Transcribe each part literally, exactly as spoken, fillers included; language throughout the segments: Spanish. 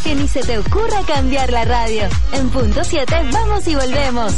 que ni se te ocurra cambiar la radio. En punto siete vamos y volvemos.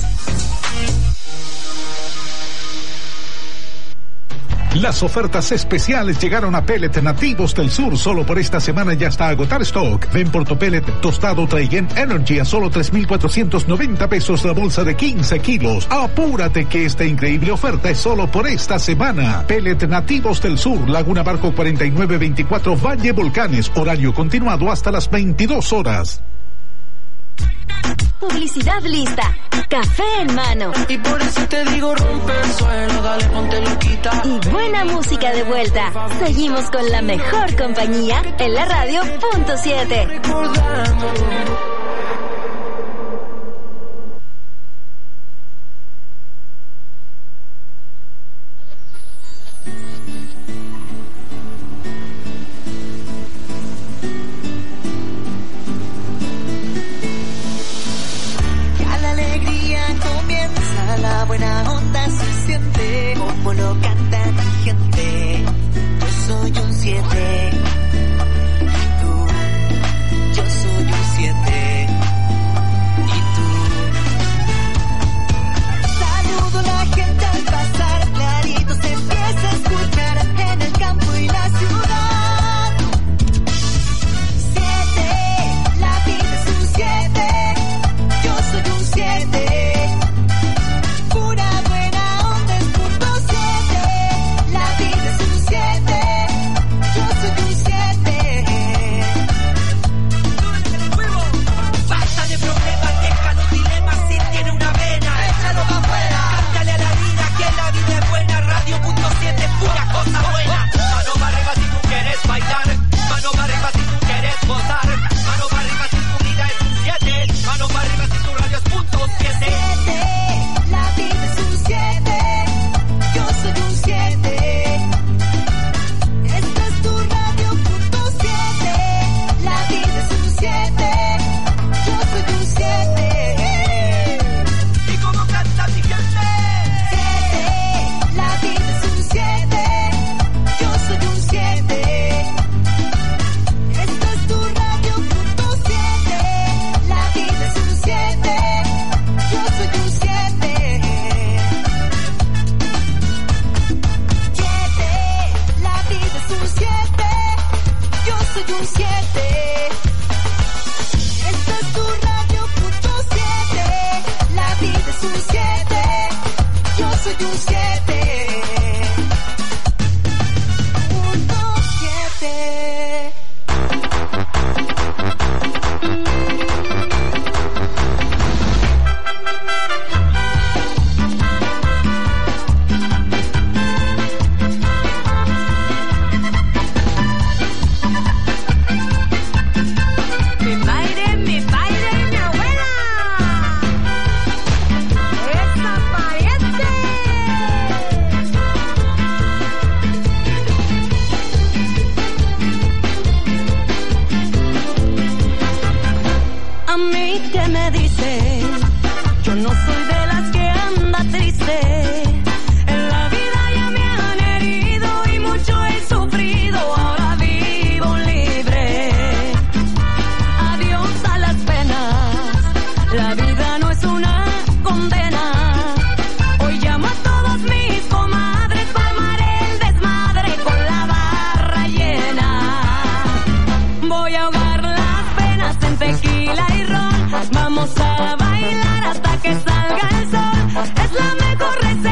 Las ofertas especiales llegaron a Pellet Nativos del Sur. Solo por esta semana ya está a agotar stock. Ven por tu pellet tostado Traiguén Energy a solo tres mil cuatrocientos noventa pesos la bolsa de quince kilos. Apúrate que esta increíble oferta es solo por esta semana. Pellet Nativos del Sur, Laguna Barco cuarenta y nueve veinticuatro, Valle Volcanes. Horario continuado hasta las veintidós horas. Publicidad lista. Café en mano. Y por eso te digo rompe el suelo, dale ponte loquita. Y buena música de vuelta. Seguimos con la mejor compañía en la radio punto siete. La buena onda se siente como lo canta mi gente. Yo soy un siete. Y tú, yo soy un siete. Y tú. Saludo a la gente al pasar, clarito se empieza a escuchar en el campo y la ciudad. Siete, la vida es un siete. Yo soy un siete. Vamos a bailar hasta que salga el sol. Es la mejor receta.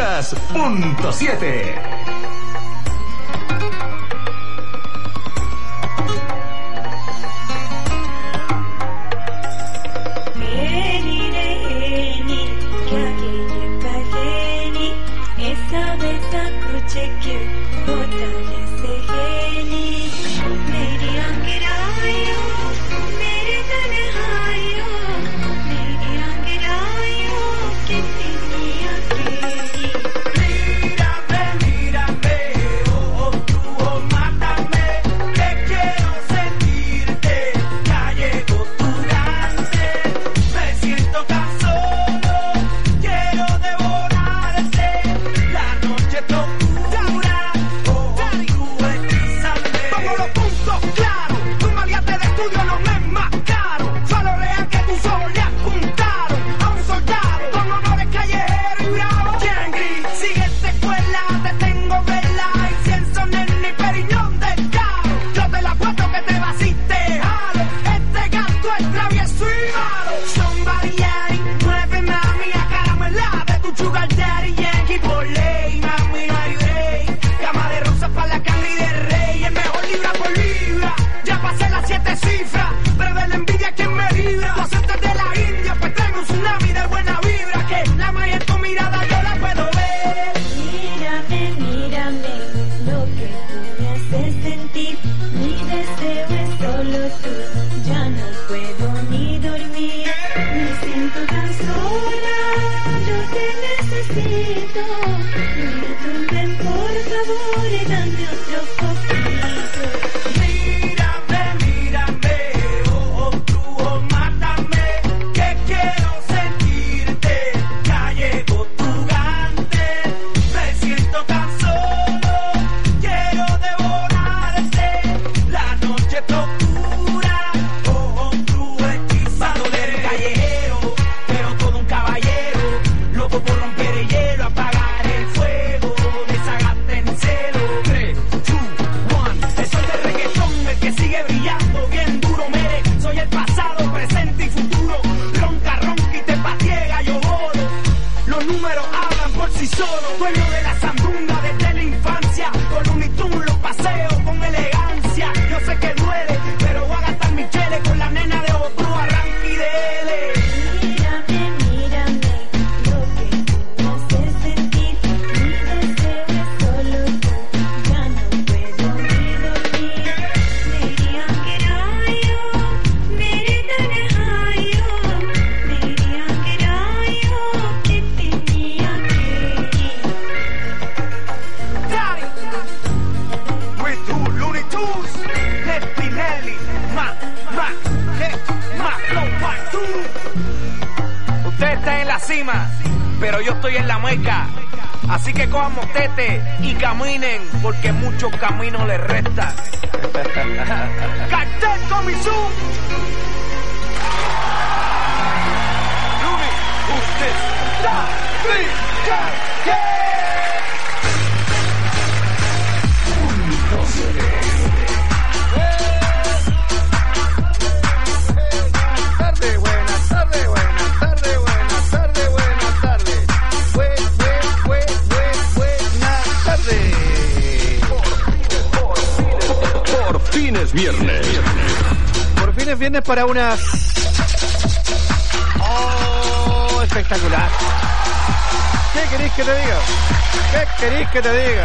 Escuchas Punto siete. Pero yo estoy en la meca, así que cojan motete y caminen, porque muchos caminos les restan. ¡Cartel Comisú! Luni, usted está brillante. Viernes. Por fin es viernes para unas... ¡Oh! Espectacular. ¿Qué querés que te diga? ¿Qué querés que te diga?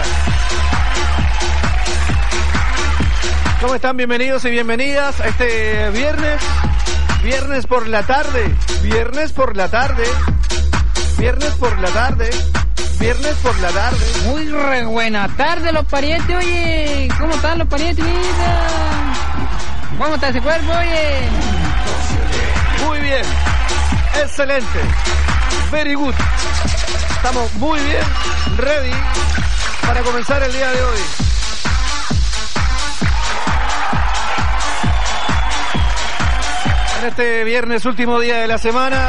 ¿Cómo están? Bienvenidos y bienvenidas a este viernes. Viernes por la tarde. Viernes por la tarde. Viernes por la tarde. Viernes por la tarde. Muy re buena tarde, los parientes, oye. ¿Cómo están los parientes, mira? ¿Cómo está ese cuerpo, oye? Muy bien. Excelente. Very good. Estamos muy bien, ready para comenzar el día de hoy. En este viernes, último día de la semana,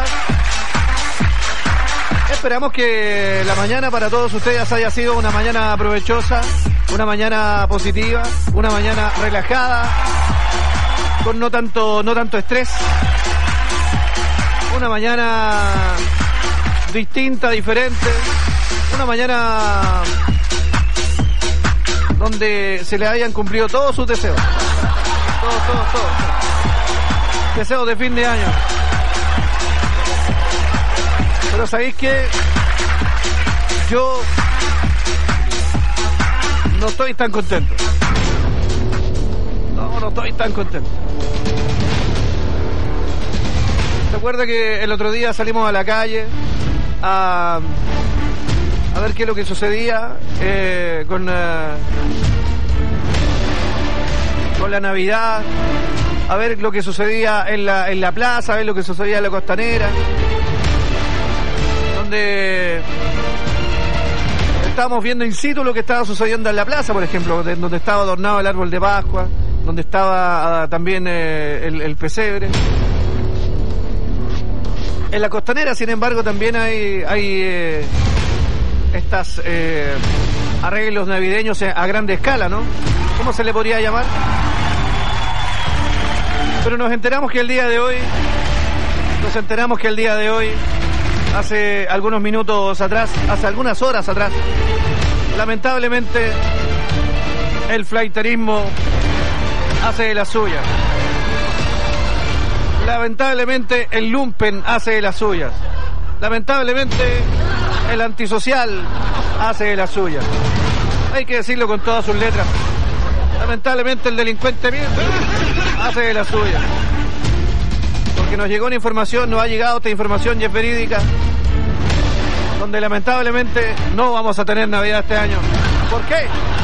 esperamos que la mañana para todos ustedes haya sido una mañana provechosa, una mañana positiva, una mañana relajada, con no tanto, no tanto estrés, una mañana distinta, diferente, Una mañana donde se le hayan cumplido todos sus deseos. Todos, todos, todos. Deseos de fin de año. Pero ¿sabéis qué? Yo no estoy tan contento. No, no estoy tan contento. ¿Se acuerda que el otro día salimos a la calle a, a ver qué es lo que sucedía eh, con, uh, con la Navidad? A ver lo que sucedía en la, en la plaza, a ver lo que sucedía en la Costanera, donde estábamos viendo in situ lo que estaba sucediendo en la plaza, por ejemplo, de, donde estaba adornado el árbol de Pascua, donde estaba uh, también eh, el, el pesebre. En la Costanera, sin embargo, también hay, hay eh, estas eh, arreglos navideños a grande escala, ¿no? ¿Cómo se le podría llamar? Pero nos enteramos que el día de hoy, nos enteramos que el día de hoy, hace algunos minutos atrás, hace algunas horas atrás, lamentablemente el flighterismo hace de la suya. Lamentablemente el lumpen hace de las suyas. Lamentablemente el antisocial hace de las suyas. Hay que decirlo con todas sus letras. Lamentablemente el delincuente hace de las suyas. Porque nos llegó una información, nos ha llegado esta información y es verídica, donde lamentablemente no vamos a tener Navidad este año. ¿Por qué?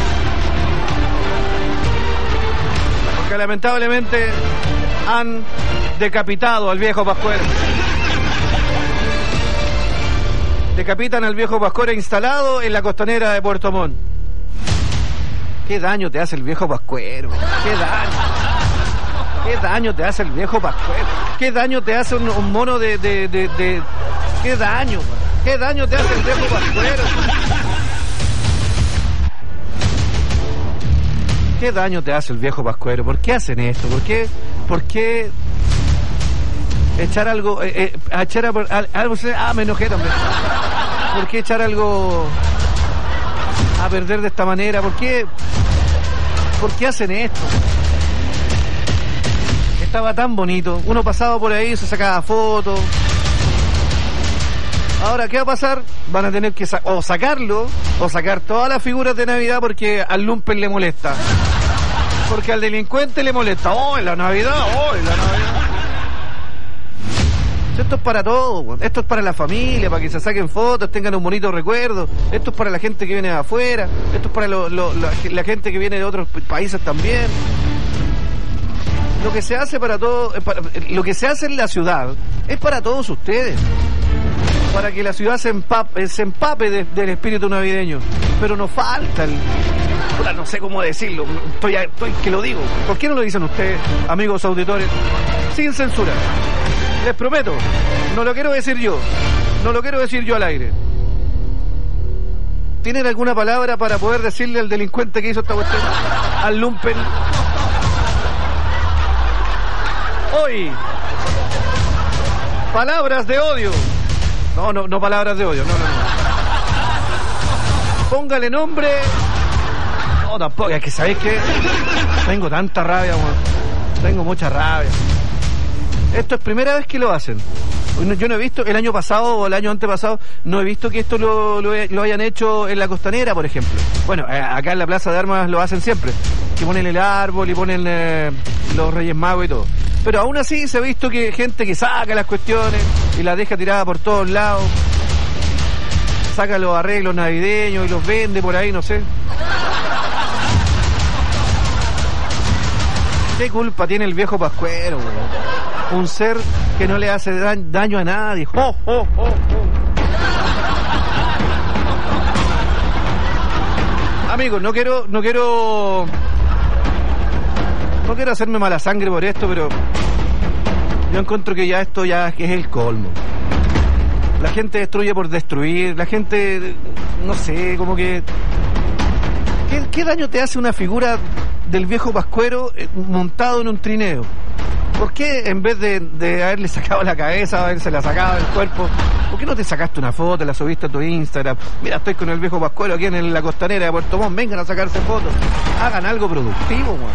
Porque lamentablemente han decapitado al viejo Pascuero. Decapitan al viejo Pascuero instalado en la Costanera de Puerto Montt. ¿Qué daño te hace el viejo Pascuero? ¿Qué daño? ¿Qué daño te hace el viejo Pascuero? ¿Qué daño te hace un, un mono de, de, de, de... ¿Qué daño? ¿Qué daño te hace el viejo Pascuero? ¿Qué daño te hace el viejo Pascuero? ¿Por qué hacen esto? ¿Por qué? ¿Por qué echar algo? Eh, eh, echar a, a, algo ah, me enojé también. ¿Por qué echar algo a perder de esta manera? ¿Por qué? ¿Por qué hacen esto? Estaba tan bonito. Uno pasaba por ahí, se sacaba fotos. Ahora, ¿qué va a pasar? Van a tener que sa- o sacarlo, o sacar todas las figuras de Navidad porque al lumpen le molesta. Porque al delincuente le molesta. ¡Oh, en la Navidad! ¡Oh, en la Navidad! Esto es para todos. Esto es para la familia, para que se saquen fotos, tengan un bonito recuerdo. Esto es para la gente que viene de afuera. Esto es para lo, lo, la, la gente que viene de otros países también. Lo que se hace para todo, para, lo que se hace en la ciudad es para todos ustedes. Para que la ciudad se empape, se empape de, del espíritu navideño. Pero nos falta el... No sé cómo decirlo, estoy, estoy que lo digo. ¿Por qué no lo dicen ustedes, amigos auditores? Sin censura. Les prometo, no lo quiero decir yo. No lo quiero decir yo al aire. ¿Tienen alguna palabra para poder decirle al delincuente que hizo esta cuestión? Al lumpen. Hoy, palabras de odio. No, no, no palabras de odio, no, no, no. Póngale nombre. No, tampoco, es que ¿sabéis qué? Tengo tanta rabia, man. Tengo mucha rabia. Esto es primera vez que lo hacen. Yo no he visto, el año pasado o el año antepasado, no he visto que esto lo, lo, lo hayan hecho en la Costanera, por ejemplo. Bueno, acá en la Plaza de Armas lo hacen siempre. Que ponen el árbol y ponen eh, los Reyes Magos y todo. Pero aún así se ha visto que gente que saca las cuestiones y las deja tiradas por todos lados. Saca los arreglos navideños y los vende por ahí, no sé. ¿Qué culpa tiene el viejo Pascuero, güey? Un ser que no le hace daño a nadie. ¡Oh, oh, oh, oh! Amigos, no quiero, no quiero, no quiero hacerme mala sangre por esto, pero yo encuentro que ya esto ya es el colmo. La gente destruye por destruir, la gente, no sé, como que... ¿Qué, qué daño te hace una figura del viejo Pascuero montado en un trineo? ¿Por qué en vez de, de haberle sacado la cabeza, haberse la sacado del cuerpo, por qué no te sacaste una foto, la subiste a tu Instagram? Mira, estoy con el viejo Pascuero aquí en la costanera de Puerto Montt, vengan a sacarse fotos. Hagan algo productivo, weón.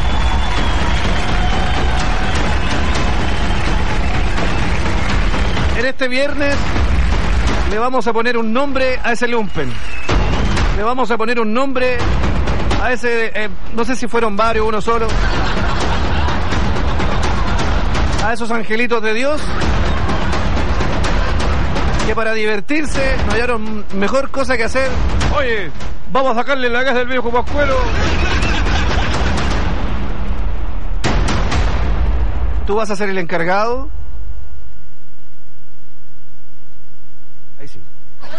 En este viernes le vamos a poner un nombre a ese lumpen. Le vamos a poner un nombre a ese, eh, no sé si fueron varios, uno solo. A esos angelitos de Dios que para divertirse no hallaron mejor cosa que hacer. Oye, vamos a sacarle la casa del viejo Pascuero. Tú vas a ser el encargado. Ahí sí.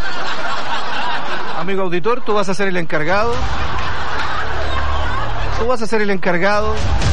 Amigo auditor, tú vas a ser el encargado. Tú vas a ser el encargado.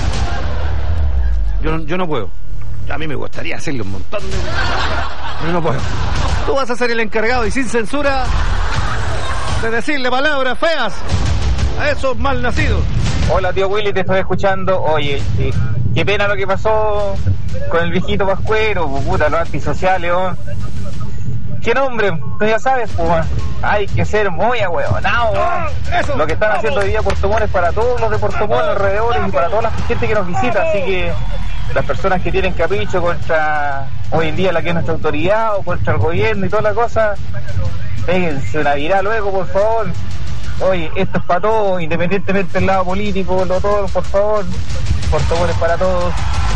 Yo no, yo no puedo. A mí me gustaría hacerle un montón de... Pero no puedo. Tú vas a ser el encargado y sin censura de decirle palabras feas a esos malnacidos. Hola tío Willy, te estoy escuchando. Oye, sí, qué pena lo que pasó con el viejito Pascuero, puta, los antisociales, oh. ¿Qué nombre? Tú ya sabes, pues, hay que ser muy ahueonado, oh. Lo que están haciendo hoy día Puerto Montt es para todos los de Puerto Montt alrededor y para toda la gente que nos visita, así que las personas que tienen capricho contra hoy en día la que es nuestra autoridad o contra el gobierno y toda la cosa, péguense una virá luego, por favor. Oye, esto es para todos, independientemente del lado político, lo todo, por favor. Puerto Montt es para todos.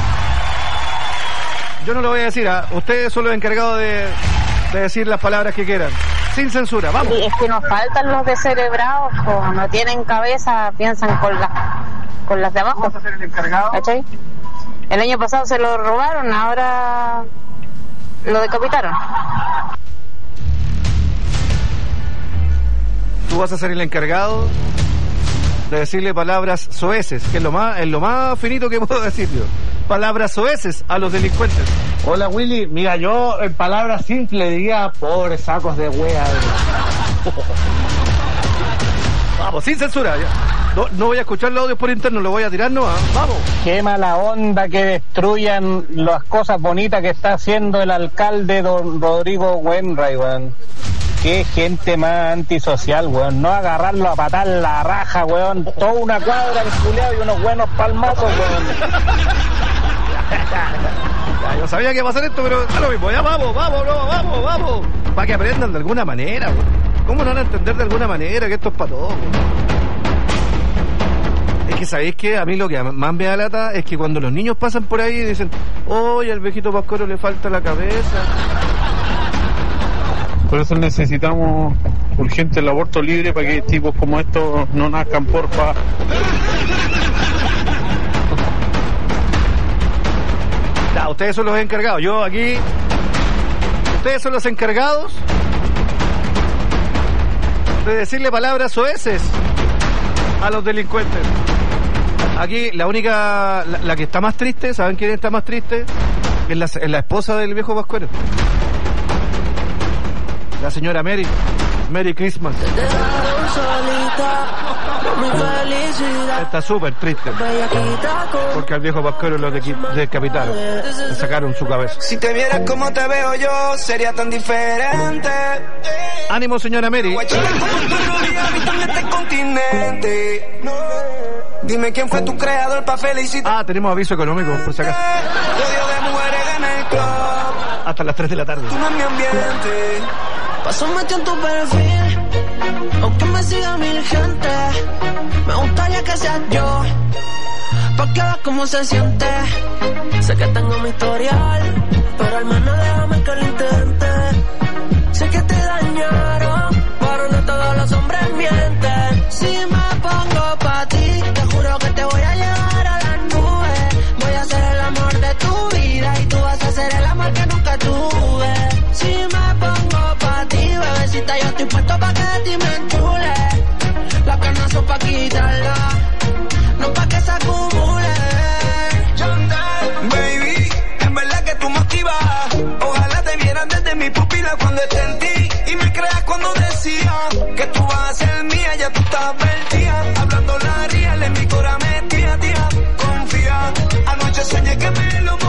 Yo no lo voy a decir, ¿eh? Ustedes son los encargados de, de decir las palabras que quieran. Sin censura, vamos. Sí, es que nos faltan los descerebrados, o no tienen cabeza, piensan con, la, con las de abajo. ¿Vamos a ser el encargado? ¿Cachai? El año pasado se lo robaron, ahora lo decapitaron. Tú vas a ser el encargado de decirle palabras soeces, que es lo más, es lo más finito que puedo decir yo. Palabras soeces a los delincuentes. Hola Willy, mira, yo en palabras simples diría pobres sacos de wea. Vamos, sin censura, ya. No, no voy a escuchar los audios por interno, lo voy a tirar, no, ¿eh? Vamos. Qué mala onda que destruyan las cosas bonitas que está haciendo el alcalde don Rodrigo Wainwright, weón. Qué gente más antisocial, weón. No agarrarlo a patar la raja, weón. Toda una cuadra de culeado y unos buenos palmazos, weón. Ya, yo sabía que iba a pasar esto, pero es lo mismo. Ya vamos, vamos, no, vamos, vamos. Para que aprendan de alguna manera, weón. ¿Cómo no van a entender de alguna manera que esto es para todos, weón? Es que sabéis que a mí lo que más me da lata es que cuando los niños pasan por ahí y dicen, oye, al viejito Pascuero le falta la cabeza. Por eso necesitamos urgente el aborto libre para que tipos como estos no nazcan, porfa. Ya, ustedes son los encargados. Yo aquí... Ustedes son los encargados de decirle palabras soeces a los delincuentes. Aquí la única... La, la que está más triste, ¿saben quién está más triste? Es la, es la esposa del viejo Pascuero. La señora Mary. Merry Christmas. Está súper triste porque al viejo Pascuero lo decapitaron, le sacaron su cabeza. Si te vieras como te veo yo, sería tan diferente. Ánimo, señora Mary. Dime quién fue tu creador para felicitar. Ah, tenemos aviso económico, por si acaso. Hasta las tres de la tarde. Paso metido en tu perfil, aunque me siga mil gente. Me gustaría que seas yo, pa' que veas cómo se siente. Sé que tengo mi historial, pero al menos déjame que lo intente. Sé que te dañaron, pero no todos los hombres mienten. Si me pongo pa' ti, te juro que te voy a llevar a las nubes. Voy a ser el amor de tu vida y tú vas a ser el amor que nunca tuve. Si me pongo pa' ti, bebecita, yo estoy puesto pa' que de ti me enchule. La carne son pa' quitarla, no pa' que se acumule. Baby, en verdad que tú motivas. Ojalá te vieran desde mi pupila cuando esté en ti. Y me creas cuando decía que tú vas a ser mía, ya tú estás perdida. Hablando la real, en mi cora metía, tía. Confía, anoche soñé que me lo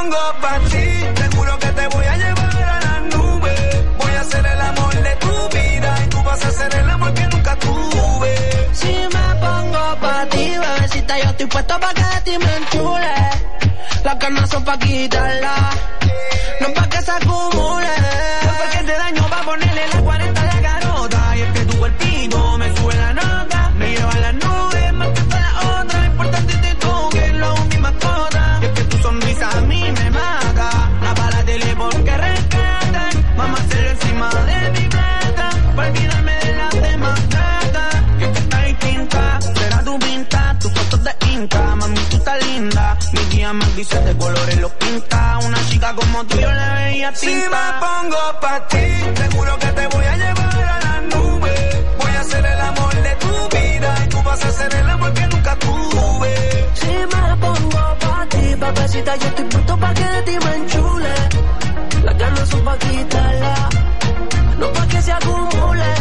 pongo pa' ti, te juro que te voy a llevar a las nubes. Voy a ser el amor de tu vida y tú vas a ser el amor que nunca tuve. Si me pongo pa' ti, bebecita, yo estoy puesto pa' que de ti me enchule. Las ganas son pa' quitarla, no pa' que se acumule. No pa' que te daño pa' ponerle la cuarenta de garota. Y es que tu cuerpito me sube la nota, me lleva a las nubes más que todas las otras. Importante tú que es la única mascota. Y es que tu sonrisa a mí me mata. La para tele porque rescata. Vamos a hacerlo encima de mi plata, pa' olvidarme de las demás gatas. Y es que está distinta, será tu pinta, tus fotos de Inca. Mami, tú estás linda, mi tía me dice de colores los pinta. Una chica como tú yo le veía tinta. Si me pongo pa' ti, te juro que te voy a llevar a las nubes. Voy a ser el amor de tu vida y tú vas a ser el amor que nunca tuve. Si me pongo pa' ti, papacita, yo estoy puesto pa' que de ti me enchule. Las ganas son pa' quitarla, no pa' que se acumulen.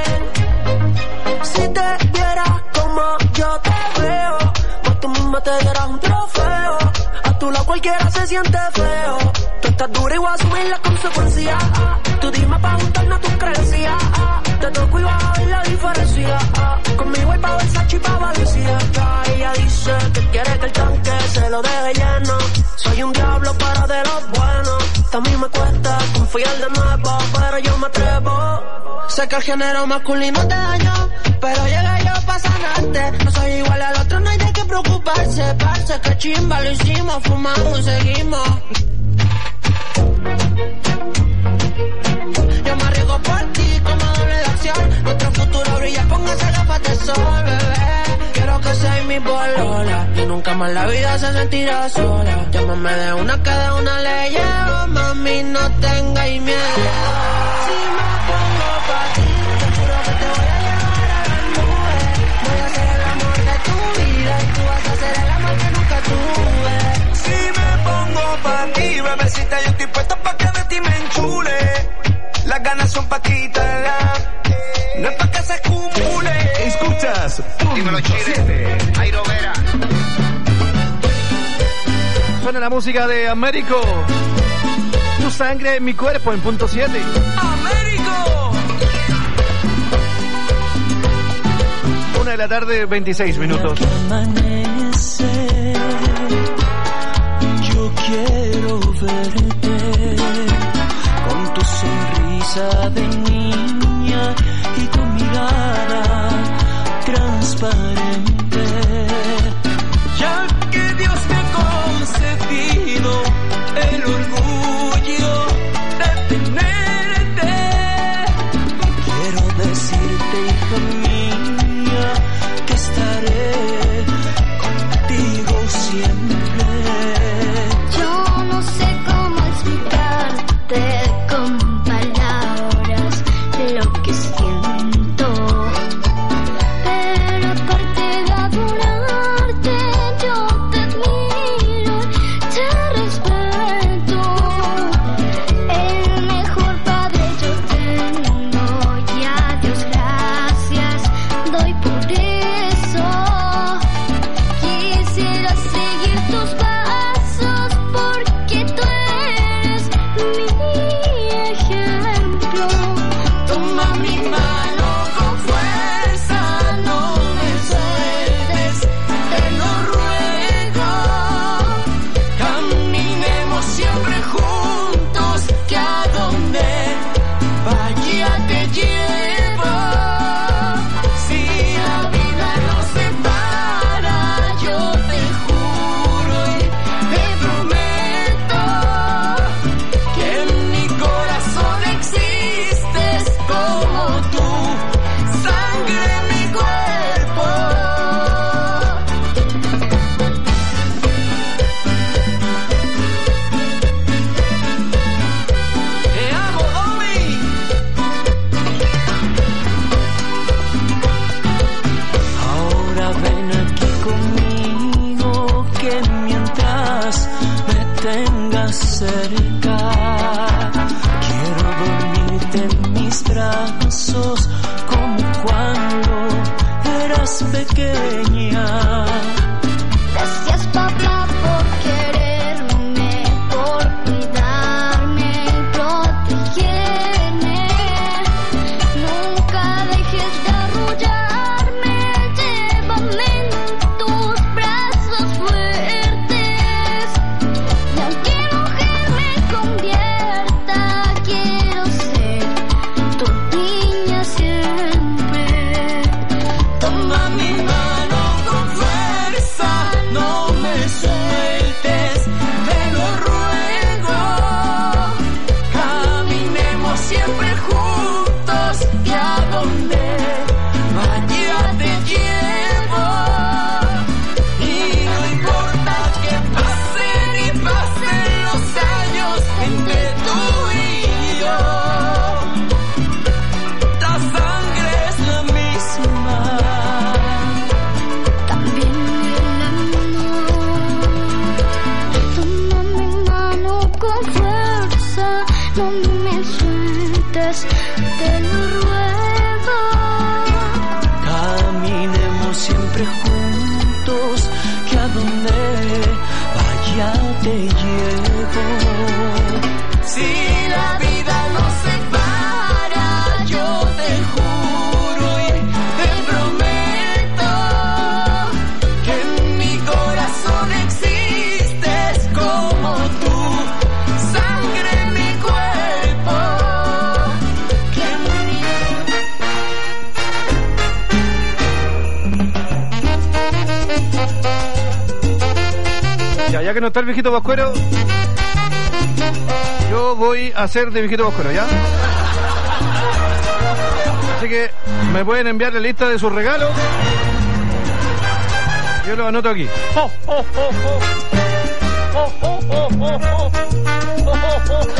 Si te vieras como yo te veo, más tú misma te dieras un trofeo. A tu lado cualquiera se siente feo. Tú estás dura y voy a asumir las consecuencias. Tú dime pa' juntarnos tus creencias. Te toco y vas a ver la diferencia. Conmigo hay pa' Versace y pa' Valencia. Ella dice que quiere que el tanque se lo deje lleno. Soy un diablo pero de los buenos. También me cuesta confiar de nuevo, pero yo me atrevo. Sé que el género masculino te dañó, pero llegué yo pa' sanarte. No soy igual al otro, no hay de qué preocuparse. Parce, que chimba lo hicimos, fumamos y seguimos. Yo me arriesgo por ti como doble de acción. Nuestro futuro brilla, póngase gafas de sol, bebé. Quiero que seas mi polola y nunca más la vida se sentirá sola. Llámame de una que de una le llevo, mami, no tengáis miedo. Si me pongo pa' ti, te juro que te voy a llevar a las nubes. Voy a ser el amor de tu vida y tú vas a ser el amor que nunca tuve. Si me pongo pa' ti, bebecita, yo estoy puesto pa' que de ti me enchule. Las ganas son pa' quitarla, no es pa' que se acumule. Escuchas Dímelo, Chile, Jairo Vera. Suena la música de Américo. Tu sangre en mi cuerpo en punto siete. ¡Américo! Una de la tarde, veintiséis minutos. Yo quiero verte con tu sonrisa de niña y tu mirada transparente. Ya que Dios me ha concedido el orgullo de tenerte, quiero decirte, hija mía, que estaré contigo siempre. Yo no sé cómo explicarte con palabras lo que siento, pero aparte de adorarte, yo te admiro, te respeto. El mejor padre yo tengo y a Dios gracias doy por eso. Quisiera seguir tus pasos porque tú eres mi ejemplo. Toma mi mano con fuerza, no me sueltes, te lo ruego. Caminemos siempre juntos, que a donde vaya te llevo. Si la vida nos separa, yo te juro y te prometo que en mi corazón existes como tú, sangre en mi cuerpo. Te amo, Domi. Ahora ven aquí conmigo, que mientras me tengas cerca, quiero dormirte en mis brazos como cuando eras pequeña. Gracias papá por quererme, por no me sueltes, te lo ruego. Caminemos siempre juntos, que a donde vaya te llevo. Si la vida nos separa, yo te juro y te prometo que en mi corazón existes como tú, sangre en mi cuerpo. Que mi... Ya, ya que no está el viejito Pascuero, yo voy a hacer de viejito Pascuero, ¿ya? Así que me pueden enviar la lista de sus regalos. Yo lo anoto aquí. ¡Oh, oh, oh, oh! ¡Oh, oh, oh, oh, oh! ¡Oh, oh, oh!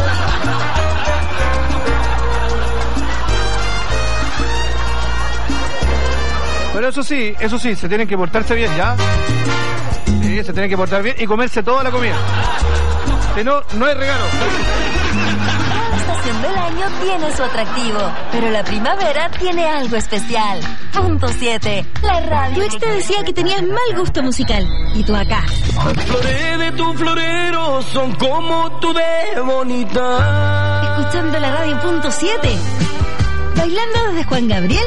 Pero eso sí, eso sí, se tienen que portarse bien, ¿ya? Sí, se tienen que portar bien y comerse toda la comida. Si no, no hay regalo. Cada estación del año tiene su atractivo, pero la primavera tiene algo especial. Punto siete, la radio. Tu ex te decía que tenías mal gusto musical, y tú acá. Las flores de tu florero son como tú de bonita. Escuchando la radio Punto siete. Bailando desde Juan Gabriel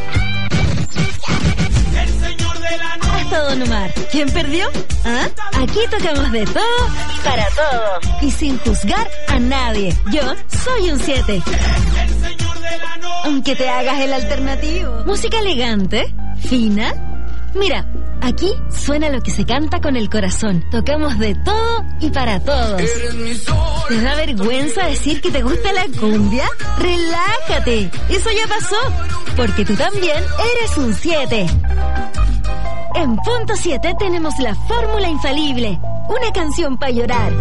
hasta Don Omar. ¿Quién perdió? ¿Ah? Aquí tocamos de todo y para todos. Y sin juzgar a nadie. Yo soy un siete. Aunque te hagas el alternativo. Música elegante, fina. Mira, aquí suena lo que se canta con el corazón. Tocamos de todo y para todos. ¿Te da vergüenza decir que te gusta la cumbia? Relájate, eso ya pasó. Porque tú también eres un siete. En Punto siete tenemos la fórmula infalible. Una canción para llorar.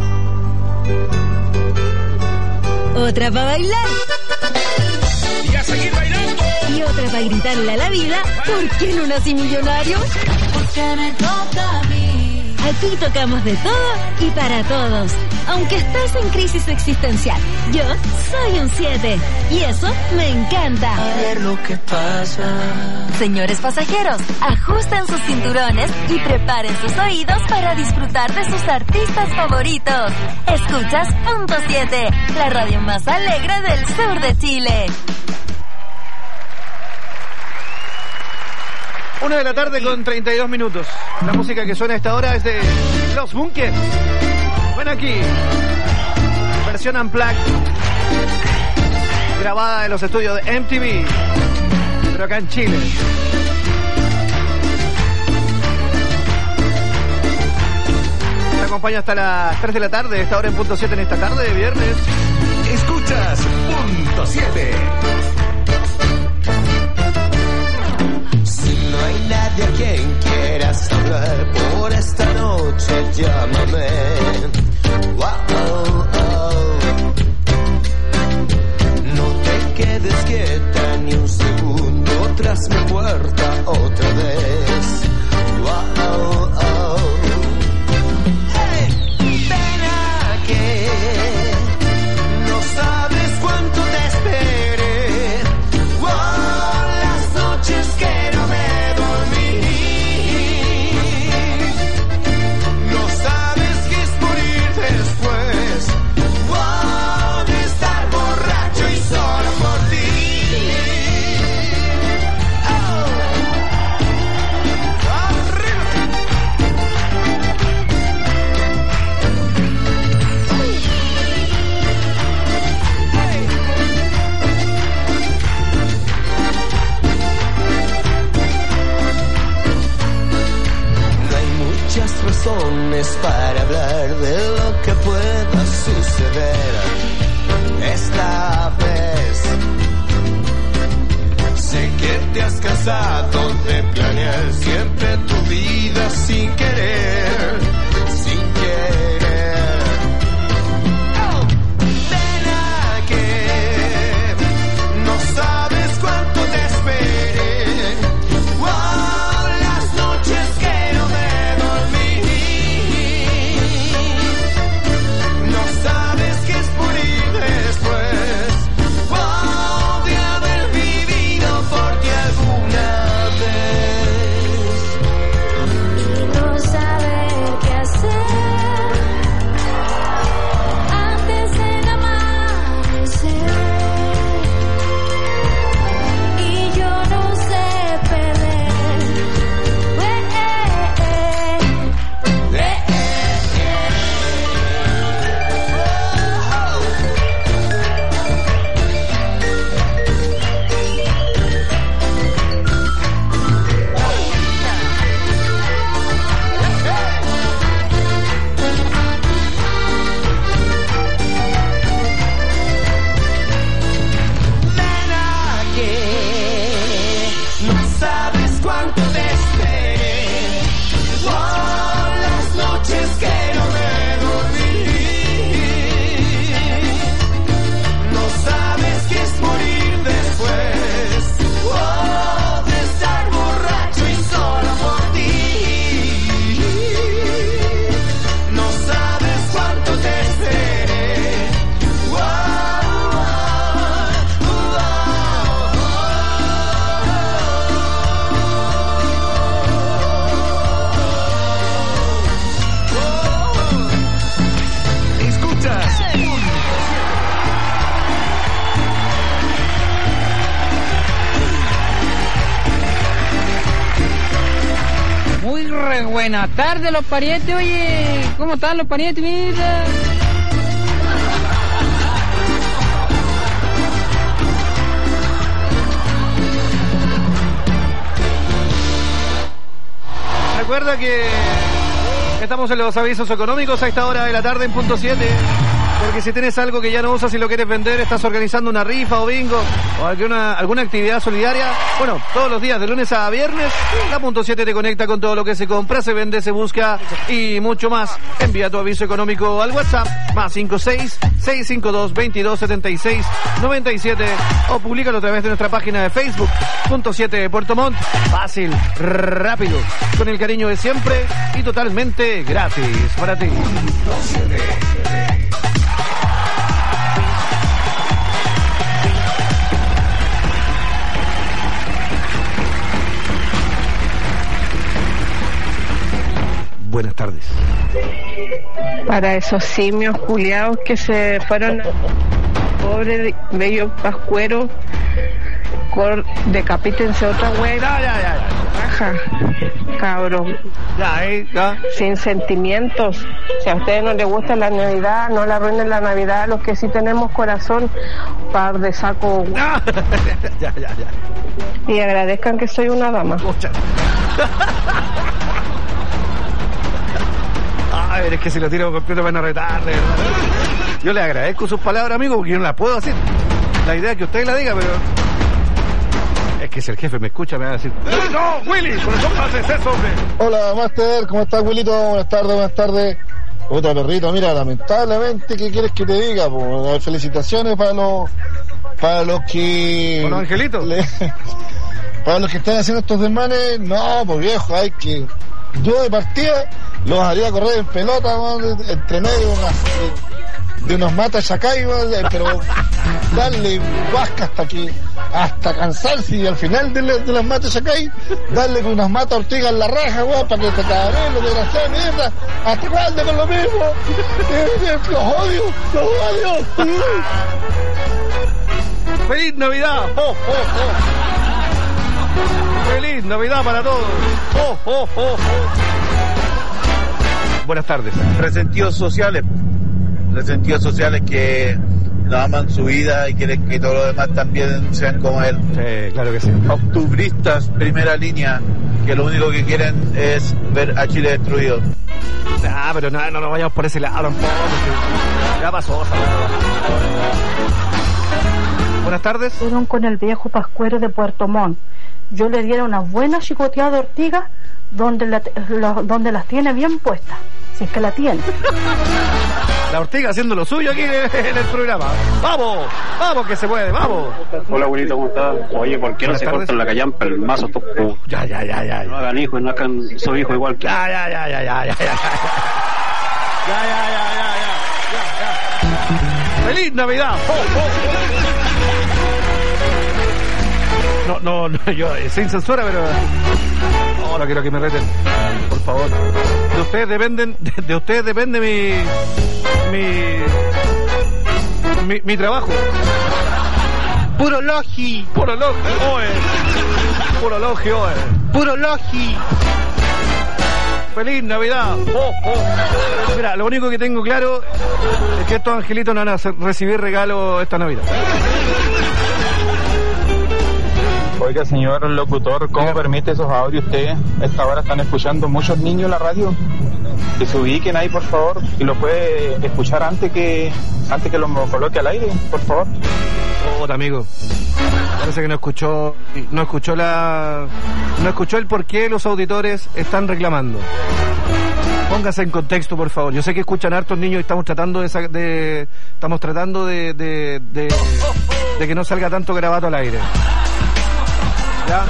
Otra para bailar. Y a seguir bailando. Y otra para gritarle a la vida, ¿por qué no nací millonario? Porque me toca a mí. Aquí tocamos de todo y para todos. Aunque estés en crisis existencial, yo soy un siete. Y eso me encanta. A ver lo que pasa. Señores pasajeros, ajusten sus cinturones y preparen sus oídos para disfrutar de sus artistas favoritos. Escuchas Punto siete, la radio más alegre del sur de Chile. Una de la tarde con treinta y dos minutos. La música que suena a esta hora es de Los Bunkers. Ven aquí. Versión Unplugged. Grabada en los estudios de M T V. Pero acá en Chile. Te acompaña hasta las tres de la tarde. Esta hora en Punto siete en esta tarde de viernes. Escuchas Punto siete. No hay nadie a quien quieras hablar por esta noche, llámame. Wow, oh, oh. No te quedes quieta ni un segundo tras mi puerta otra vez. Wow, oh, oh. Hey, ven aquí. No sabes cuánto te esperé. Wow, las noches que no me para hablar de lo que pueda suceder esta vez. Sé que te has cansado de planear siempre tu vida sin querer, sin querer. Oh, ven aquí, no sabes cuánto te esperé. Wow, las noches que no me sabes que es por irme. Buenas tardes, los parientes, oye. ¿Cómo están los parientes, mira? Recuerda que estamos en los avisos económicos a esta hora de la tarde en punto siete. Porque si tienes algo que ya no usas y lo quieres vender, estás organizando una rifa o bingo o alguna, alguna actividad solidaria, bueno, todos los días de lunes a viernes, la punto siete te conecta con todo lo que se compra, se vende, se busca y mucho más. Envía tu aviso económico al WhatsApp más cinco seis, seis cinco dos, veintidós setenta y seis noventa y siete o públicalo a través de nuestra página de Facebook, punto siete Puerto Montt. Fácil, rápido, con el cariño de siempre y totalmente gratis para ti. Buenas tardes. Para esos simios culiados que se fueron, pobre bello pascuero, cor, decapítense otra wea. Ya, ya, ya. Baja, cabrón. Ya, eh, ya. Sin sentimientos. Si a ustedes no les gusta la Navidad, no la arruinen la Navidad. Los que sí tenemos corazón, par de saco. Ya, ya, ya. Y agradezcan que soy una dama. A ver, es que si lo tiro completo van a retar, de verdad. Yo le agradezco sus palabras, amigo, porque yo no las puedo hacer. La idea es que usted la diga, pero... Es que si el jefe me escucha, me va a decir... ¡No, Willy! ¿Por eso haces eso, hombre? Hola, Master, ¿cómo estás, Willito? Buenas tardes, buenas tardes. Puta, perrito, mira, lamentablemente, ¿qué quieres que te diga? Pues, felicitaciones para los... Para los que... ¿Para los angelitos? Le, para los que están haciendo estos desmanes, no, pues viejo, hay que... Yo de partida los haría correr en pelota, man, entre medio de, unas, de unos matas chacay, man, pero darle guasca hasta que hasta cansarse y al final de, de las matas chacay darle con unas matas ortigas en la raja, man, para que te cabreen los desgraciados mierda. ¿Hasta cuándo con lo mismo? Los odio, los odio. ¡Feliz Navidad! ¡Oh, oh, oh! ¡Feliz Navidad para todos! ¡Oh, oh, oh, oh! Buenas tardes. Resentidos sociales. Resentidos sociales que no aman su vida y quieren que todos los demás también sean como él. Sí, claro que sí. Octubristas, primera línea, que lo único que quieren es ver a Chile destruido. Ah, pero no, no nos vayamos por ese lado tampoco. Ya pasó, ¿sabes? Buenas tardes. Fueron con el viejo pascuero de Puerto Montt. Yo le diera una buena chicoteada de ortiga donde, la, lo, donde las tiene bien puestas, si es que la tiene. La ortiga haciendo lo suyo aquí en el programa. ¡Vamos! ¡Vamos que se puede! ¡Vamos! Hola, abuelito, ¿cómo estás? Oye, ¿por qué no se cortan la callampa el mazo? Uh, ya, ya, ya, ya. No hagan hijos, no hagan su hijo igual que... Ya, ya, ya, ya, ya, ya, ya. Ya, ya, ya, ya, ya, ya. ¡Feliz Navidad! ¡Oh, oh, oh! No, no, no, yo sin censura, pero no, no quiero que me reten, por favor. De ustedes dependen, de, de ustedes depende mi, mi, mi, mi trabajo. Puro logi, puro logi, oe, puro logi, oe, puro logi. ¡Feliz Navidad! Oh, oh. Mira, lo único que tengo claro es que estos angelitos no van a hacer, recibir regalos esta Navidad. Oiga, señor locutor, ¿cómo permite esos audios usted? A esta hora están escuchando muchos niños la radio. Que se ubiquen ahí, por favor, y lo puede escuchar antes que antes que lo coloque al aire, por favor. Oh, amigo. Parece que no escuchó, no escuchó la, no escuchó el por qué los auditores están reclamando. Póngase en contexto, por favor. Yo sé que escuchan hartos niños y estamos tratando de, de estamos tratando de, de, de, de que no salga tanto garabato al aire. ¿Ya?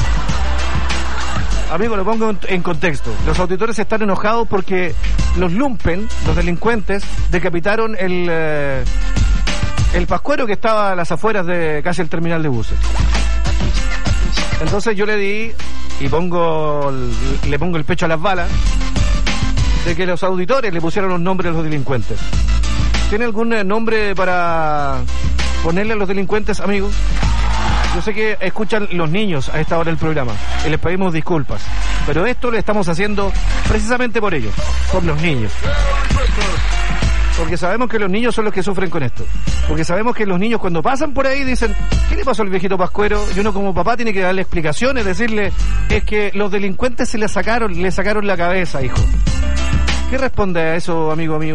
Amigo, lo pongo en contexto. Los auditores están enojados porque los lumpen, los delincuentes, decapitaron el eh, el pascuero que estaba a las afueras de casi el terminal de buses. Entonces yo le di y pongo le pongo el pecho a las balas de que los auditores le pusieron los nombres a los delincuentes. ¿Tiene algún nombre para ponerle a los delincuentes, amigos? Yo sé que escuchan los niños a esta hora del programa y les pedimos disculpas. Pero esto lo estamos haciendo precisamente por ellos, por los niños. Porque sabemos que los niños son los que sufren con esto. Porque sabemos que los niños cuando pasan por ahí dicen, ¿qué le pasó al viejito Pascuero? Y uno como papá tiene que darle explicaciones, decirle, es que los delincuentes se le sacaron, le sacaron la cabeza, hijo. ¿Qué responde a eso, amigo mío?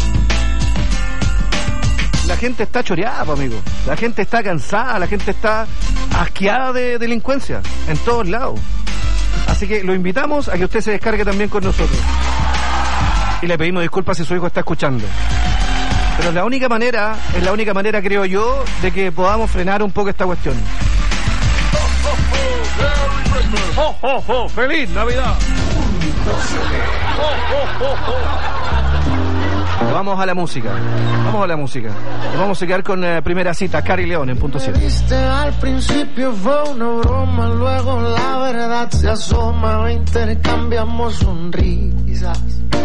La gente está choreada, amigo. La gente está cansada, la gente está asqueada de delincuencia en todos lados. Así que lo invitamos a que usted se descargue también con nosotros. Y le pedimos disculpas si su hijo está escuchando. Pero es la única manera, es la única manera, creo yo, de que podamos frenar un poco esta cuestión. ¡Oh, oh, oh! ¡Feliz Navidad! ¡Oh, oh, oh, oh! Vamos a la música. Vamos a la música. Nos vamos a quedar con eh, primera cita, Cari León en punto siete. Al principio fue una broma, luego la verdad se asoma, intercambiamos sonrisas.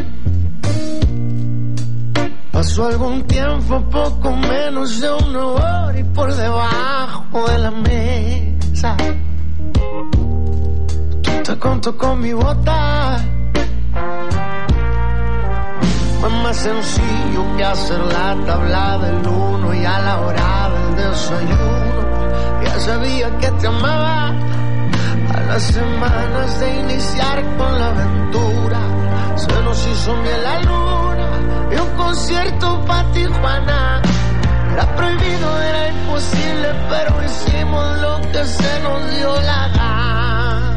Pasó algún tiempo, poco menos de una hora, y por debajo de la mesa te conto con mi bota. Fue más sencillo que hacer la tabla del uno, y a la hora del desayuno ya sabía que te amaba. A las semanas de iniciar con la aventura se nos hizo miel la luna y un concierto pa' Tijuana. Era prohibido, era imposible, pero hicimos lo que se nos dio la gana.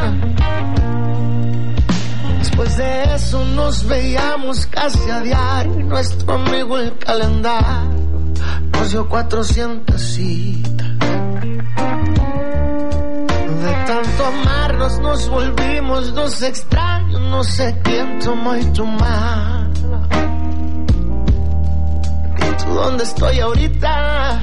Después de eso nos veíamos casi a diario, y nuestro amigo el calendario nos dio cuatrocientas citas. De tanto amarnos nos volvimos dos extraños, no sé quién tomó y tomó. ¿Y tú dónde estoy ahorita?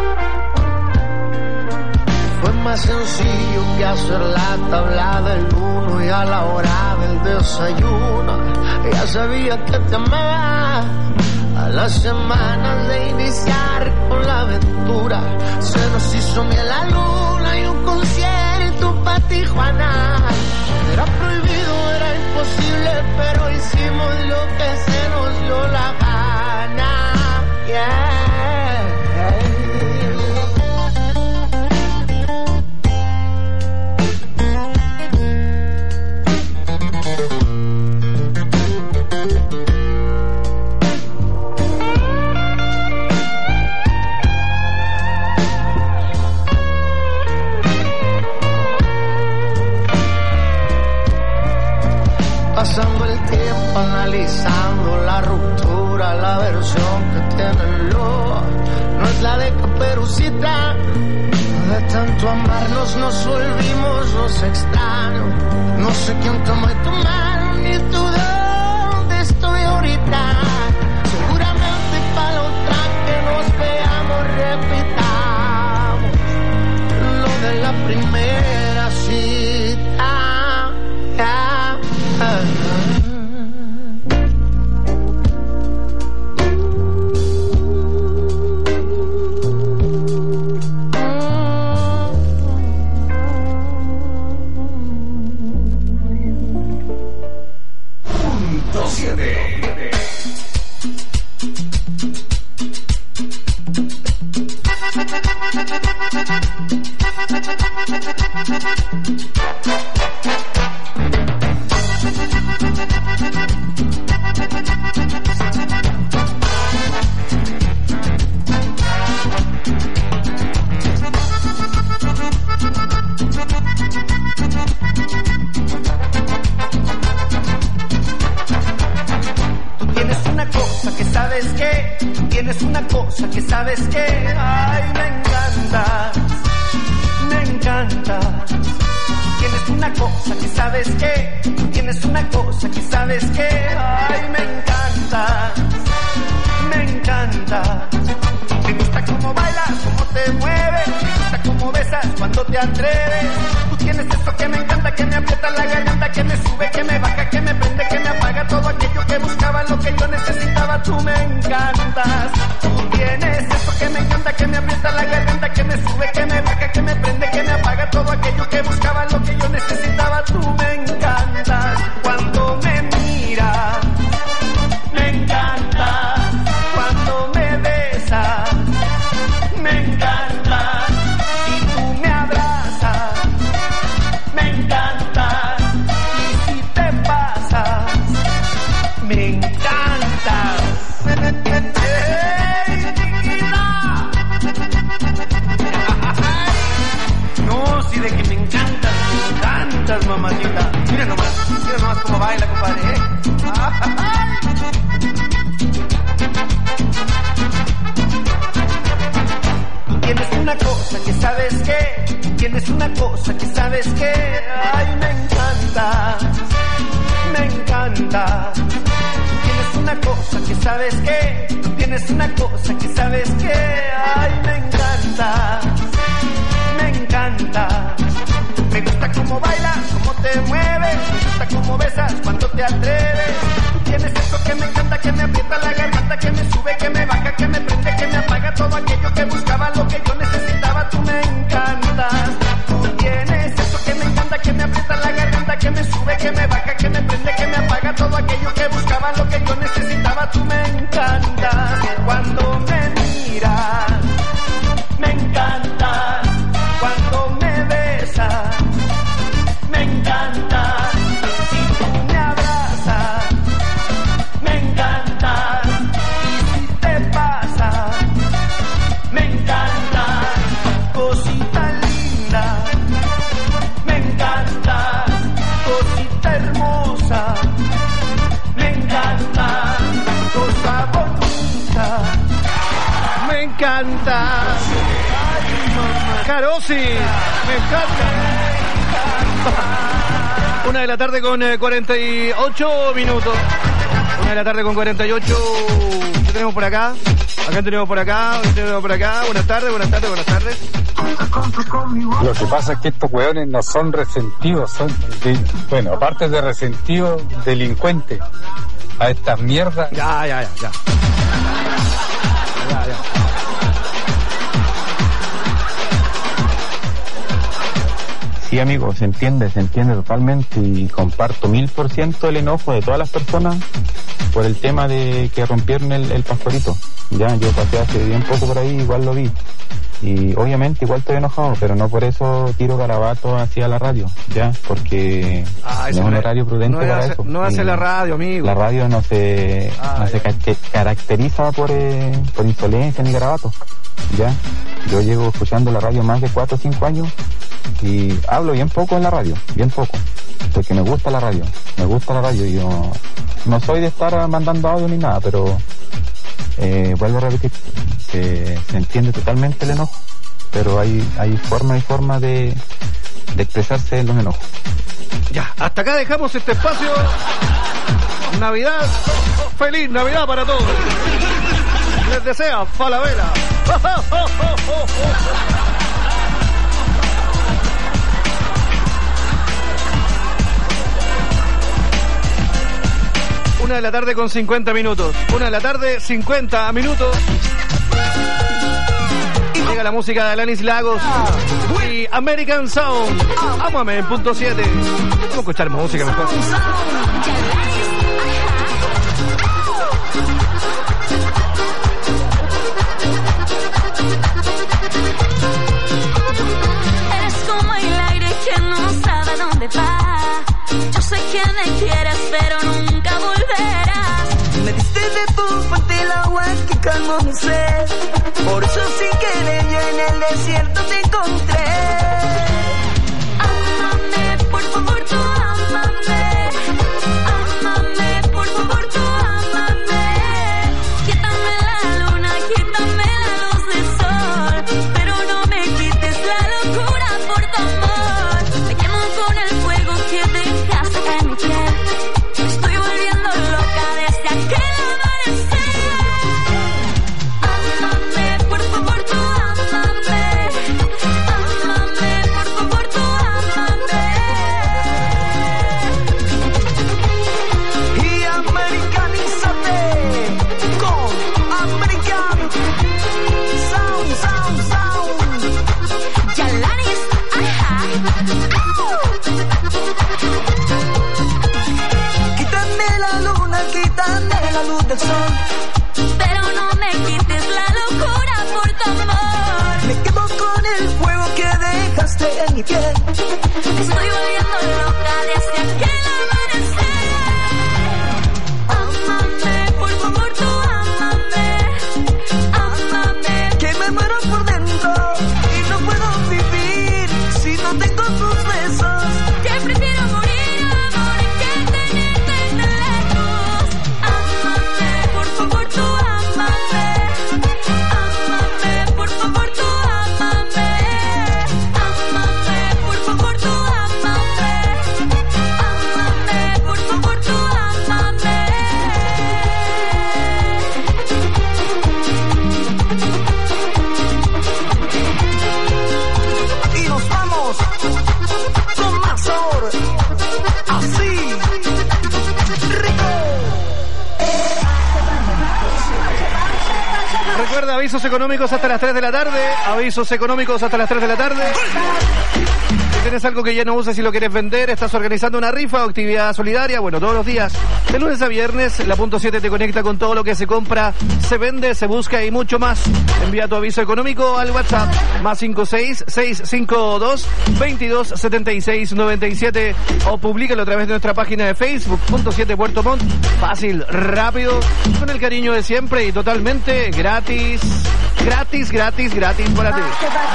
Fue más sencillo que hacer la tabla del uno, y a la hora del desayuno ya sabía que te amaba. A las semanas de iniciar con la aventura se nos hizo miel la luna y un concierto pa' Tijuana. Era prohibido, era imposible, pero hicimos lo que se nos dio la gana. Yeah. Pasando el tiempo analizando la ruptura, la versión que tiene el lobo no es la de Caperucita. De tanto amarnos nos volvimos los extraños. No sé quién tomó tu mano ni tú dónde estoy ahorita. Seguramente para la otra que nos veamos repitamos lo de la primera cita. Yeah. Punto siete. Tienes una cosa que sabes que, tienes una cosa que sabes que, ay, me encanta, me encanta. Tienes una cosa que sabes que, tienes una cosa que sabes que, ay, me encanta, me encanta. Me gusta cómo bailas, cómo te mueves, me gusta cómo besas cuando te atreves. Tú tienes eso que me encanta, que me aprieta la garganta, que me sube, que me baja, que me prende, que me apaga, todo aquello que buscaba, lo que yo necesitaba. Tú me encantas. Tú tienes eso que me encanta, que me aprieta la garganta, que me sube, que me baja, que me prende, que me apaga, todo aquello que buscaba, lo que yo necesitaba. Tú me encantas. encanta. Tienes una cosa que sabes que, tienes una cosa que sabes que, ay, me encanta, me encanta. Me gusta cómo bailas, cómo te mueves, me gusta cómo besas cuando te atreves. Tú tienes eso que me encanta, que me aprieta la garganta, que me sube, que me baja, que me prende, que me apaga todo aquello que buscaba, lo que yo necesitaba, tú me encantas. Tú tienes eso que me encanta, que me aprieta la garganta, que me sube, que me baja, que me prende, que me apaga todo aquello que buscaba, lo que yo necesitaba, tú me encantas. Cuando me miras, me encantas. Cuando me besas, me encanta. Si tú me abrazas, me encanta. Y si te pasa, me encanta. Cosita linda, me encanta. Cosita hermosa, me encanta. Cosa bonita, me encanta. Carosi, me encanta. Una de la tarde con eh, cuarenta y ocho minutos. Una de la tarde con cuarenta y ocho. ¿Qué tenemos por acá? Acá tenemos por acá, ¿qué tenemos por acá? Buenas tardes, buenas tardes, buenas tardes. Lo que pasa es que estos hueones no son resentidos, son, de, bueno, aparte de resentidos, delincuentes. A estas mierdas. Ya, ya, ya, ya. Ya, ya. Sí, amigo, se entiende, se entiende totalmente y comparto mil por ciento el enojo de todas las personas por el tema de que rompieron el, el pastorito. Ya, yo pasé hace bien poco por ahí, igual lo vi. Y obviamente igual estoy enojado, pero no por eso tiro garabato hacia la radio, ya, porque ah, no es un horario prudente no para hace, eso. No hace la radio, amigo. La radio no se, ah, no se ca caracteriza por, eh, por insolencia ni garabato, ya. Yo llevo escuchando la radio más de cuatro o cinco años y hablo bien poco en la radio, bien poco, porque me gusta la radio, me gusta la radio. Yo no soy de estar mandando audio ni nada, pero eh, vuelvo a repetir, que se entiende totalmente el enojo, pero hay, hay forma y forma de, de expresarse en los enojos. Ya, hasta acá dejamos este espacio. Navidad, feliz Navidad para todos. Les desea Falabella. Una de la tarde con cincuenta minutos. Una de la tarde, cincuenta minutos. Y llega la música de Alanis Lagos y American Sound. Ámame en punto siete. Vamos a escuchar música mejor. Eres como el aire que no sabe dónde va. Yo sé que me quieres, pero nunca volverás. Me diste de tu fuente el agua que calmó mi sed. Por eso sin querer yo en el desierto te encontré. Ámame, por favor, tú ámame. Ámame, por favor, tú ámame. Quítame la luna, quítame la luz del sol, pero no me quites la locura por tu amor. Me quemo con el fuego que dejaste en mi piel. Me estoy volviendo loca desde aquel amanecer. Ámame, por favor, tú ámame. Ámame, por favor, tú ámame. Y americanízate con American Sound, Sound, Sound. Y Alanis, ajá. Quítame la luna, quítame la luz del sol, Pero no me quites la locura por tu amor. me quemo con el fuego que dejaste en mi piel. Me estoy volviendo loca desde aquel amanecer. Ámame, por favor, tú ámame. Ámame. Que me muero por dentro y no puedo vivir si no tengo tus besos. Que prefiero morir, amor, que tenerte tan lejos. Ámame, por favor, tú ámame. Ámame, por favor, tú ámame. Ámame, por favor, tú ámame. avisos económicos hasta las tres de la tarde. Avisos económicos hasta las tres de la tarde. Si tienes algo que ya no usas y lo quieres vender, estás organizando una rifa o actividad solidaria, bueno, todos los días, de lunes a viernes, la punto siete te conecta con todo lo que se compra, se vende, se busca y mucho más. Envía tu aviso económico al WhatsApp más cinco seis, seis cinco dos, veintidós setenta y seis noventa y siete o publícalo a través de nuestra página de Facebook, punto siete Puerto Montt. Fácil, rápido, con el cariño de siempre y totalmente gratis. Gratis, gratis, gratis para ti.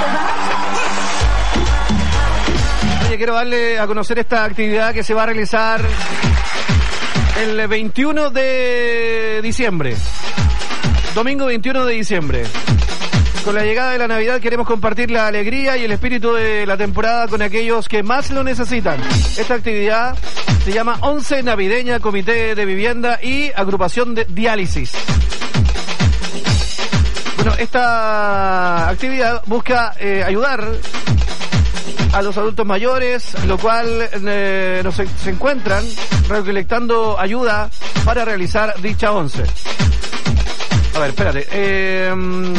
Oye, quiero darle a conocer esta actividad que se va a realizar el veintiuno de diciembre. Domingo veintiuno de diciembre. Con la llegada de la Navidad queremos compartir la alegría y el espíritu de la temporada con aquellos que más lo necesitan. Esta actividad se llama Once Navideña, Comité de Vivienda y Agrupación de Diálisis. Bueno, esta actividad busca eh, ayudar a los adultos mayores, lo cual eh, nos, se encuentran recolectando ayuda para realizar dicha once. A ver, espérate. Eh,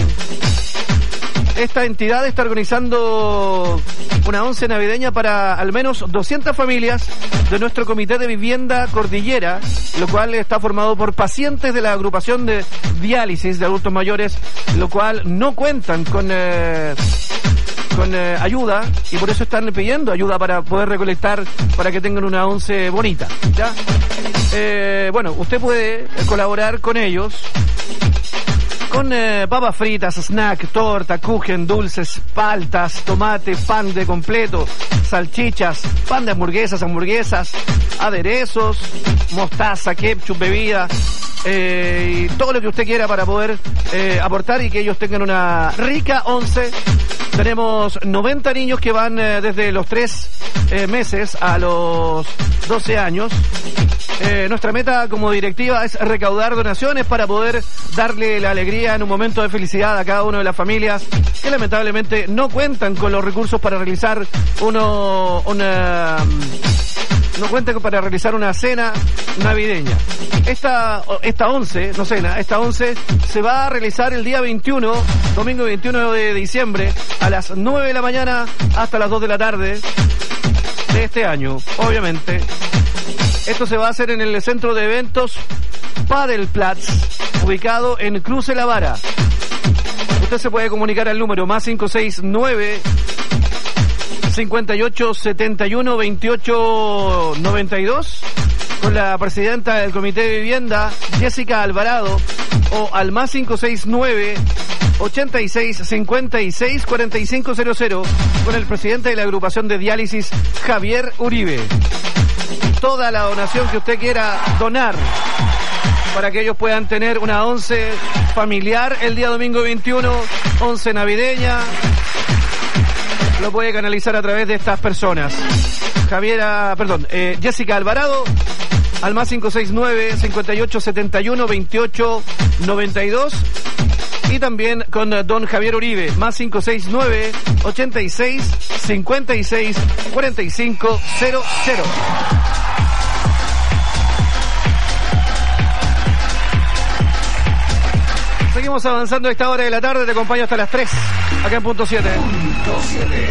esta entidad está organizando una once navideña para al menos doscientas familias de nuestro Comité de Vivienda Cordillera, lo cual está formado por pacientes de la agrupación de diálisis de adultos mayores, lo cual no cuentan con... Eh, con eh, ayuda y por eso están pidiendo ayuda para poder recolectar para que tengan una once bonita, ¿ya? Eh, bueno, usted puede colaborar con ellos con eh, papas fritas, snack, torta, kuchen, dulces, paltas, tomate, pan de completo, salchichas, pan de hamburguesas, hamburguesas, aderezos, mostaza, ketchup, bebida, eh, y todo lo que usted quiera para poder eh, aportar y que ellos tengan una rica once. Tenemos noventa niños que van eh, desde los tres eh, meses a los doce años. Eh, nuestra meta como directiva es recaudar donaciones para poder darle la alegría en un momento de felicidad a cada una de las familias que lamentablemente no cuentan con los recursos para realizar uno, una... no cuentan para realizar una cena navideña. Esta, esta once, no cena, esta once se va a realizar el día veintiuno, domingo veintiuno de diciembre, a las nueve de la mañana hasta las dos de la tarde de este año, obviamente. Esto se va a hacer en el centro de eventos Padelplatz, ubicado en Cruce La Vara. Usted se puede comunicar al número más cinco seis nueve, cincuenta y ocho, setenta y uno, veintiocho, noventa y dos con la presidenta del Comité de Vivienda, Jessica Alvarado, o al más cinco seis nueve, ochenta y seis, cincuenta y seis, cuarenta y cinco cero cero con el presidente de la agrupación de diálisis, Javier Uribe. Toda la donación que usted quiera donar para que ellos puedan tener una once familiar el día domingo veintiuno, once navideña, lo puede canalizar a través de estas personas. Javiera, perdón, eh, Jessica Alvarado, al más cinco seis nueve, cincuenta y ocho, setenta y uno, veintiocho, noventa y dos, y también con don Javier Uribe, más cinco seis nueve, ochenta y seis, cincuenta y seis, cuarenta y cinco cero cero. Seguimos avanzando a esta hora de la tarde, te acompaño hasta las tres, acá en Punto siete. Punto siete.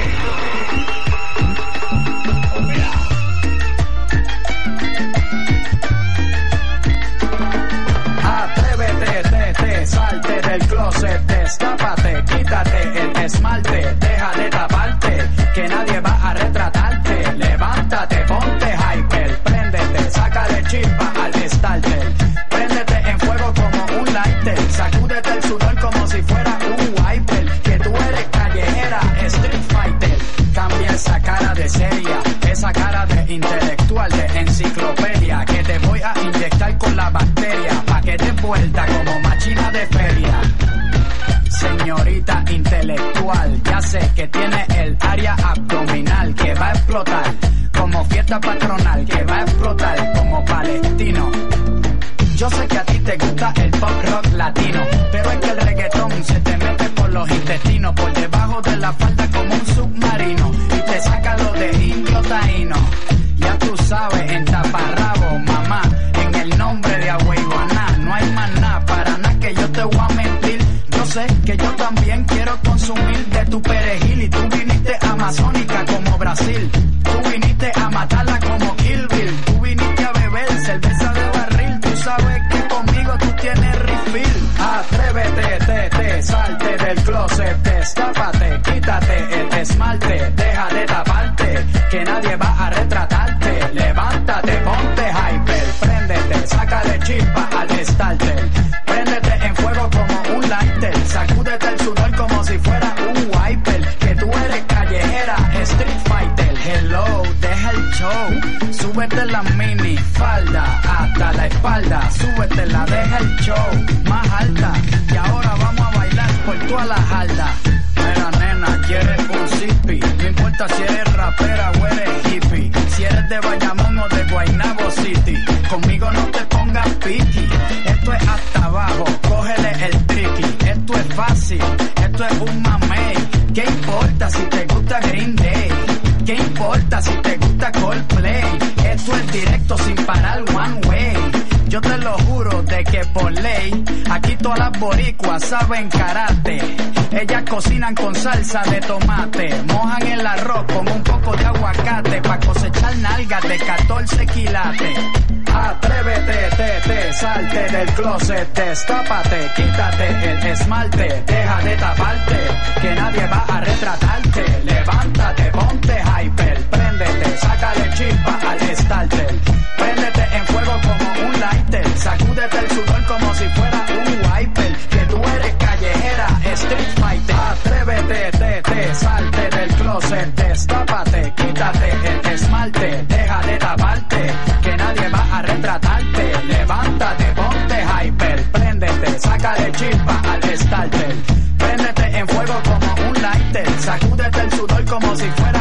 Atrévete, te, te, salte del closet, destápate, quítate el esmalte, deja de taparte, que nadie va a retratarte, levántate, ponte hyper, préndete, sácale chispa al starter, préndete en fuego como un lighter, sacúdete el sudor como si fuera un wiper, que tú eres callejera, street fighter, cambia esa cara de seria, esa cara de intelectual, de enciclopedia, que te voy a inyectar con la bacteria, pa' que te vuelta como máquina de feria. Señorita intelectual, ya sé que tiene el área abdominal que va a explotar como fiesta patronal, que va a explotar como palestino. Yo sé que a ti te gusta el pop rock latino, pero es que el reggaetón se te mete por los intestinos, por debajo de la falda como un submarino, y te saca lo de indio taíno. Ya tú sabes, en taparrabo, mamá, en el nombre de Agüey Guaná, no hay más nada, para nada que yo te voy a mentir. Yo sé que también quiero consumir de tu perejil. Y tú viniste amazónica como Brasil. Tú viniste a matarla como Kill Bill. Tú viniste a beber cerveza de barril. Tú sabes que conmigo tú tienes refill. Atrévete, te, te, salte del closet, destápate, quítate el esmalte, deja de taparte, que nadie va a retratarte. Levántate, ponte hyper, préndete, sácale chispa al starter. Préndete en fuego como un lighter, sacúdete el sudor como si fuera un wiper. Que tú eres callejera, street fighter. Hello, deja el show, súbete la mini falda hasta la espalda, súbete la, deja el show más alta. Y ahora vamos a bailar por toda la jarda. Mira nena, quieres un zippy, no importa si eres rapera o eres hippie, si eres de Bayamón o de Guaynabo City, conmigo no te pongas piqui. Esto es hasta abajo, cógele el tricky. Esto es fácil, esto es un mamey. ¿Qué importa si te gusta Green Day? ¿Qué importa si te gusta Coldplay? Esto es directo sin parar one way. Yo te lo juro de que por ley, aquí todas las boricuas saben karate. Ellas cocinan con salsa de tomate, mojan el arroz con un poco de aguacate, pa' cosechar nalgas de catorce quilates. Atrévete, te, te, salte del closet, destápate, quítate el esmalte, deja de taparte, que nadie va a retratarte. Levántate, ponte hyper, préndete, sácale chispa al starter. Préndete en fuego como un lighter, sacúdete el sudor como si fuera un wiper. Que tú eres callejera, street fighter. Atrévete, te, te, salte del closet, destápate, quítate el esmalte, deja de taparte, que nadie va a retratarte. Levántate, ponte hyper, préndete, sácale chispa al starter. Préndete en fuego como un lighter, sacúdete el sudor como si fuera